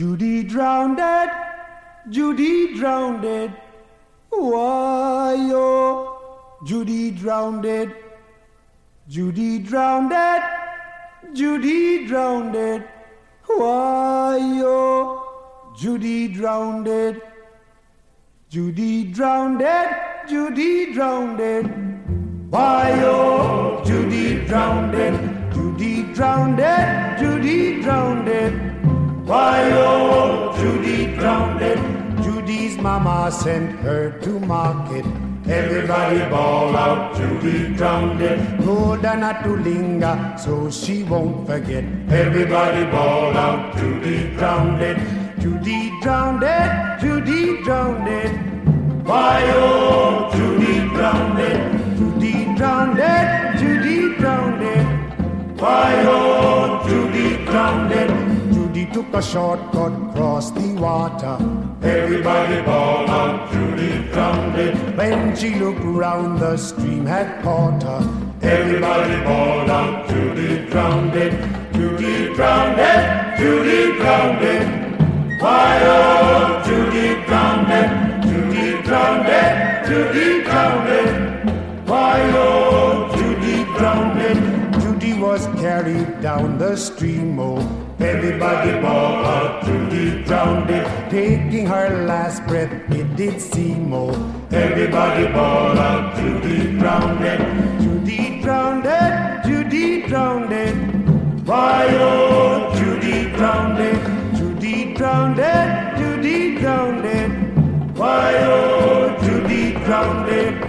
Judy drowned it, Judy drowned it. Why, oh, Judy drowned it. Judy drowned it, Judy drowned it. Why, oh, Judy drowned it. Judy drowned it, Judy drowned it. Why, oh, Judy drowned it. Judy drowned it, Judy drowned it. Why, oh, Judy drowned it. Judy's mama sent her to market. Everybody bawl out, Judy drowned it. Told her not to linger, so she won't forget. Everybody bawl out, Judy drowned it. Judy drowned it, Judy drowned it. Why, oh, Judy drowned it. Judy drowned it, Judy drowned it. Why, oh, Judy drowned it. Judy took a shortcut across the water. Everybody bawled out, Judy drowned it. When she looked round, the stream had caught her. Everybody bawled out, Judy drowned it. Judy drowned it, Judy drowned it. Why, oh, Judy drowned it. Judy drowned it, Judy drowned it. Why, oh, Judy drowned it. Judy was carried down the stream, oh. Everybody bawled out, Judy drowned it. Taking her last breath, it did seem, oh. Everybody bawled out, Judy drowned it. Judy drowned it, Judy drowned it. Why, oh, Judy drowned it. Judy drowned it, Judy drowned it. Why, oh, Judy drowned it.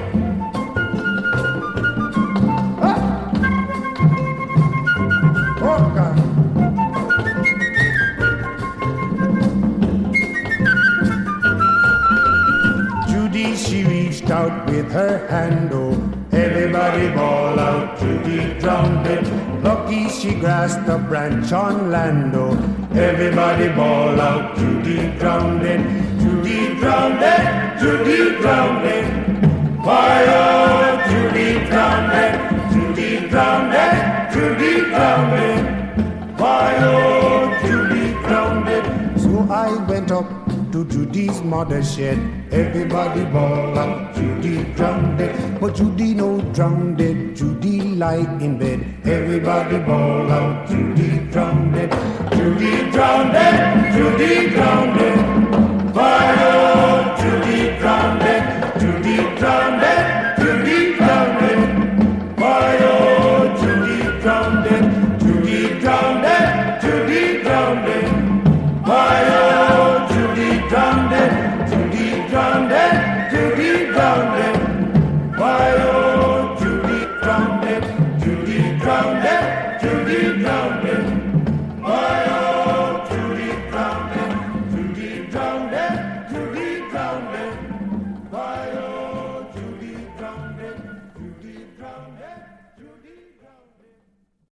She reached out with her hand, oh. Everybody bawled out, Judy drowned it. Lucky she grasped a branch on land, oh. Everybody bawled out, Judy drowned it. Judy drowned it, Judy drowned it. Why, oh, Judy drowned it. Judy drowned it, Judy drowned it. Why, oh, Judy drowned it. So I went up to Judy's mother's shed. Everybody bawled out, Judy drowned it. But Judy no drowned it, Judy lie in bed. Everybody bawled out, Judy drowned it. Judy drowned it, Judy drowned it.